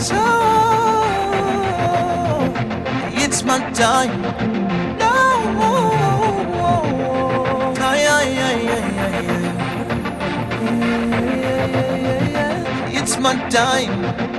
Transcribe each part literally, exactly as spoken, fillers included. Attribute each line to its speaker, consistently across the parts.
Speaker 1: So it's my time. No, ay, ay, ay, ay, ay. It's my time.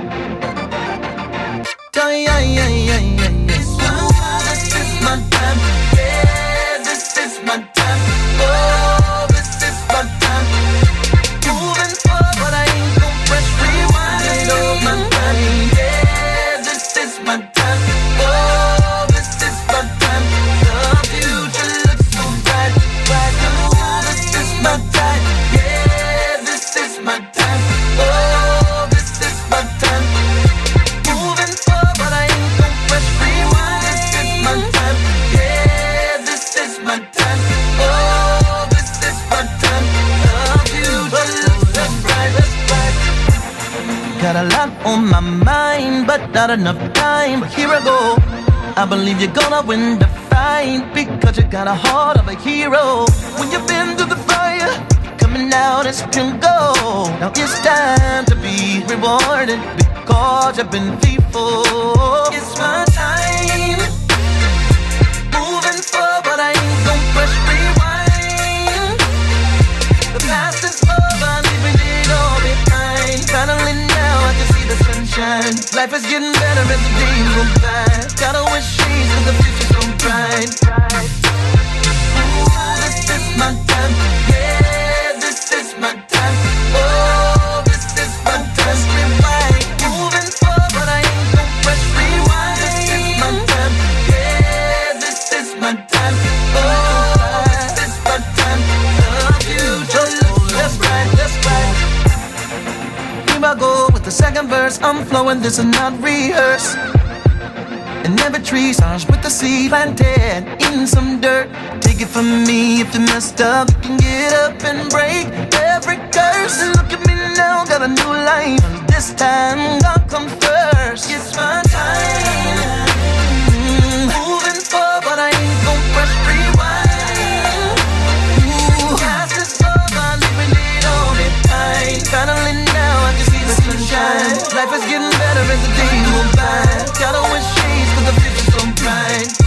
Speaker 1: Ay, ay, ay, ay, ay. This is my time. Yeah, this is my time. Oh, this is my time. Moving forward, but I ain't gon' press rewind. Oh, my time. Yeah, this is my time. Oh, this is my time. The future looks so bright, bright. Oh, this is my time. Yeah, this is my time. Oh, this is my time. Moving forward, but I ain't gon' press rewind. This is my time. Yeah, this is my time. Oh, this is my time. The future looks so bright, bright. Got a lot on my mind, but not enough time. But here I go. I believe you're gonna win the fight because you got a heart of a hero. When you've been through the fire, coming out as still gold. Now it's time to be rewarded because you've been faithful. It's my time. Moving forward, I ain't gon' press rewind. The past is over, leaving it all behind. Finally now I can see the sunshine. Life is getting better as the days go by. Gotta wish shades 'cause the future's so bright. Ooh, this is my time. Yeah, this is my time. Oh, this is my time. Rewind. Moving forward, I ain't gon' press rewind. This is my time. Yeah, this is my time. Oh, this is my time. The future looks so bright, that's right. Here I go with the second verse. I'm flowing, this is not rehearsed. And every tree starts with the seed planted in some dirt. Take it from me, if you messed up, you can get up and break every curse. And look at me now, got a new life. This time, God comes first. It's my time. Mm, moving forward, but I ain't gon' press rewind. Ooh, past is over, leaving it all behind. Finally now, I can see the sunshine. Life is getting better as the days go by. Gotta wish shades 'cause the future's so bright.